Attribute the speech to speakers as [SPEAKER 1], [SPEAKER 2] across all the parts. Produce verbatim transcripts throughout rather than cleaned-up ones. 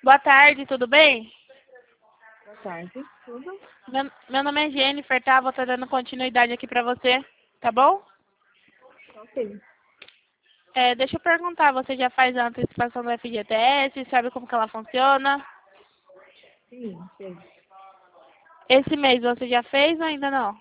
[SPEAKER 1] Boa tarde, tudo bem?
[SPEAKER 2] Boa tarde, tudo?
[SPEAKER 1] Meu, meu nome é Jennifer, tá? Vou estar dando continuidade aqui pra você, tá bom?
[SPEAKER 2] Ok.
[SPEAKER 1] É, deixa eu perguntar, você já faz a antecipação do F G T S? Sabe como que ela funciona?
[SPEAKER 2] Sim, sei.
[SPEAKER 1] Esse mês você já fez ou ainda não?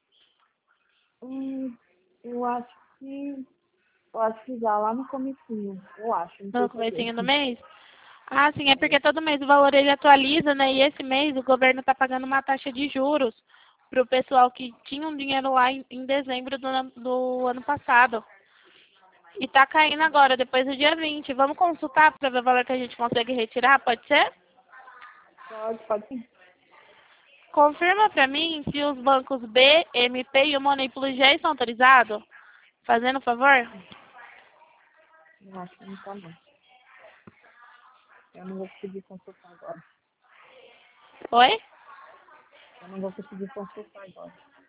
[SPEAKER 2] Hum, eu acho que. Eu acho que já lá no comecinho. Eu acho, não
[SPEAKER 1] No
[SPEAKER 2] tenho certeza.
[SPEAKER 1] comecinho do mês? Ah, sim, é porque todo mês o valor ele atualiza, né? E esse mês o governo está pagando uma taxa de juros para o pessoal que tinha um dinheiro lá em, em dezembro do, ano- do ano passado. E tá caindo agora, depois do dia vinte. Vamos consultar para ver o valor que a gente consegue retirar, pode ser?
[SPEAKER 2] Pode, pode sim.
[SPEAKER 1] Confirma para mim se os bancos B, M P e o Money Plus já estão autorizados. Fazendo um favor?
[SPEAKER 2] Eu acho que não tá não. Eu não vou conseguir consultar agora.
[SPEAKER 1] Oi?
[SPEAKER 2] Eu não vou conseguir consultar agora.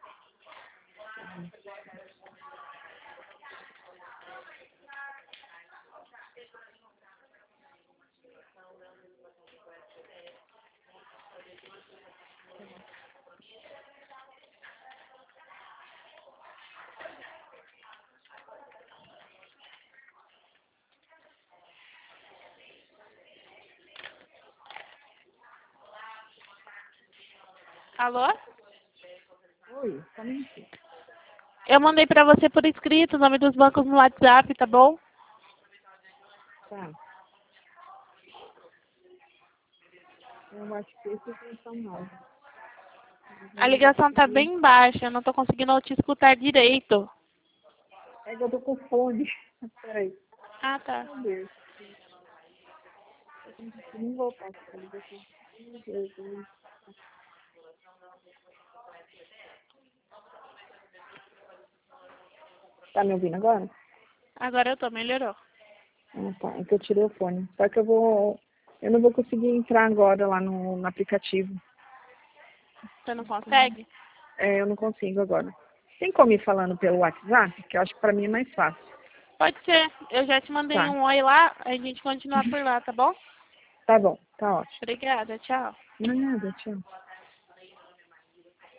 [SPEAKER 1] Alô?
[SPEAKER 2] Oi, só um minutinho.
[SPEAKER 1] Eu mandei para você por escrito o nome dos bancos no WhatsApp, tá bom?
[SPEAKER 2] Tá. Eu acho que esses não são mais.
[SPEAKER 1] A
[SPEAKER 2] Eu não vou
[SPEAKER 1] ligação tá
[SPEAKER 2] conseguir.
[SPEAKER 1] bem baixa, eu não tô conseguindo te escutar direito.
[SPEAKER 2] É que eu tô com fone. Peraí.
[SPEAKER 1] Ah, tá.
[SPEAKER 2] Meu Deus. Eu não consigo nem voltar com essa ligação. Meu Jesus. Tá me ouvindo agora?
[SPEAKER 1] Agora eu tô, melhorou.
[SPEAKER 2] Ah, tá. É que eu tirei o fone. Só que eu vou. Eu não vou conseguir entrar agora lá no, no aplicativo.
[SPEAKER 1] Você não consegue?
[SPEAKER 2] É, eu não consigo agora. Tem como ir falando pelo WhatsApp? Que eu acho que pra mim é mais fácil.
[SPEAKER 1] Pode ser. Eu já te mandei
[SPEAKER 2] Tá.
[SPEAKER 1] um oi lá, a gente continua por lá, tá bom?
[SPEAKER 2] Tá bom. Tá ótimo.
[SPEAKER 1] Obrigada, tchau.
[SPEAKER 2] Não é nada, tchau.